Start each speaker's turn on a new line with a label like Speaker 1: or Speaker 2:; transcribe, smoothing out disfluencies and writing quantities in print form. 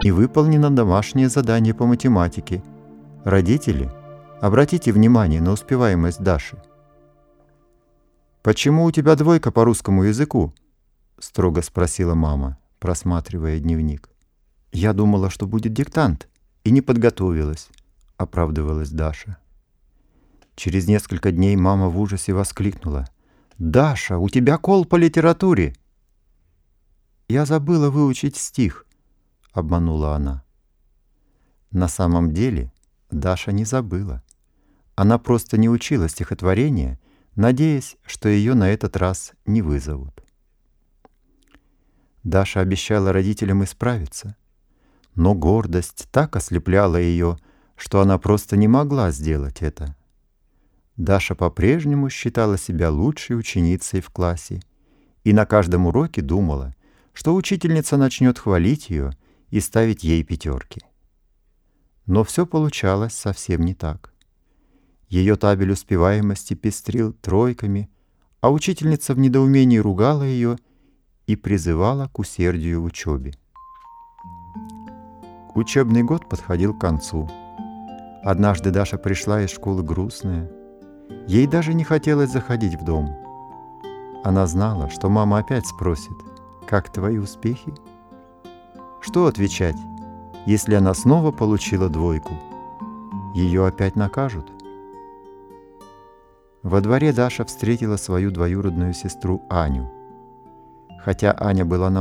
Speaker 1: и выполнено домашнее задание по математике. Родители, обратите внимание на успеваемость Даши. «Почему у тебя 2 по русскому языку?» — строго спросила мама, просматривая дневник. «Я думала, что будет диктант, и не подготовилась», — оправдывалась Даша. Через несколько дней мама в ужасе воскликнула: «Даша, у тебя кол по литературе!» «Я забыла выучить стих», — обманула она. На самом деле Даша не забыла. Она просто не учила стихотворение, надеясь, что ее на этот раз не вызовут. Даша обещала родителям исправиться, но гордость так ослепляла ее, что она просто не могла сделать это. Даша по-прежнему считала себя лучшей ученицей в классе и на каждом уроке думала, что учительница начнет хвалить ее и ставить ей 5. Но все получалось совсем не так. Ее табель успеваемости пестрил 3, а учительница в недоумении ругала ее и призывала к усердию в учебе. Учебный год подходил к концу. Однажды Даша пришла из школы грустная. Ей даже не хотелось заходить в дом. Она знала, что мама опять спросит: «Как твои успехи?» Что отвечать, если она снова получила 2? Ее опять накажут. Во дворе Даша встретила свою двоюродную сестру Аню. Хотя Аня была